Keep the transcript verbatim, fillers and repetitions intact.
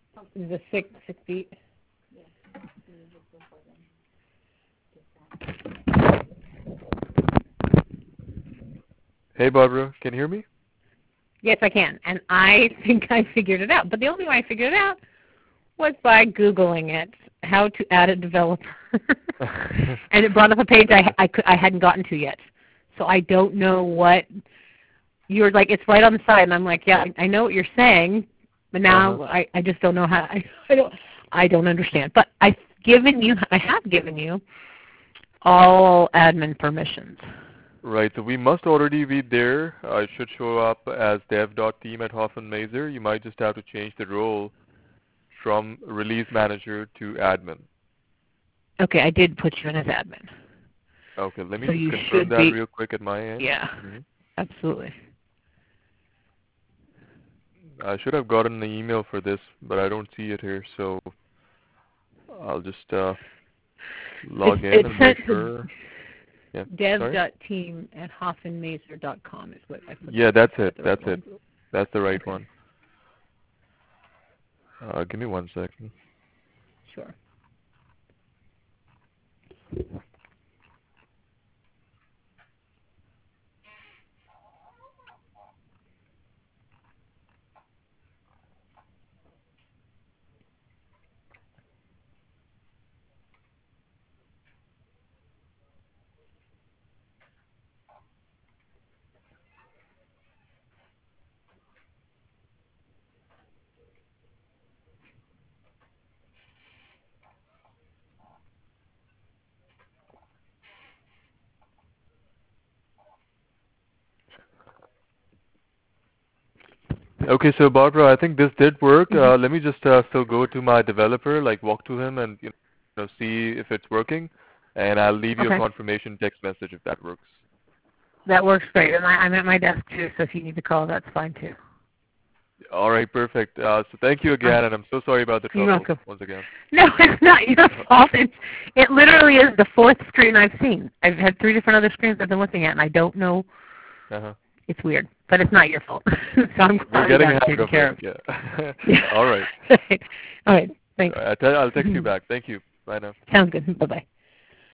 The six six feet. Hey, Barbara, can you hear me? Yes, I can, and I think I figured it out. But the only way I figured it out was by Googling it, how to add a developer. And it brought up a page I, I, I hadn't gotten to yet. So I don't know what, you're like, it's right on the side, and I'm like, yeah, I know what you're saying, but now uh-huh. I, I just don't know how, I, I don't I don't understand. But I've given you, I have given you all admin permissions. Right, so we must already be there. Uh, it should show up as dev.team at Hoffman Mazer. You might just have to change the role from release manager to admin. Okay, I did put you in as admin. Okay, let me so just you confirm that be, real quick at my end. Yeah, mm-hmm. Absolutely. I should have gotten an email for this, but I don't see it here, so I'll just uh, log it's, in it's and make sure. Yeah, dev.team at hoffmanmazer dot com is what I put. Yeah, that's it. The that's right it. That's the right okay. one. Uh, give me one second. Sure. Okay, so Barbara, I think this did work. Mm-hmm. Uh, let me just uh, still go to my developer, like walk to him and you know see if it's working, and I'll leave you okay. a confirmation text message if that works. That works great, and I, I'm at my desk too, so if you need to call, that's fine too. All right, perfect. Uh, so thank you again, and I'm so sorry about the trouble. You're welcome. Once again. No, it's not your fault. It's, it literally is the fourth screen I've seen. I've had three different other screens I've been looking at, and I don't know. Uh-huh. It's weird, but it's not your fault. So I'm glad We're getting you got a hang of care it. of. Yeah. yeah. All right. All right. Thanks. I'll text you back. Thank you. Bye now. Sounds good. Bye-bye.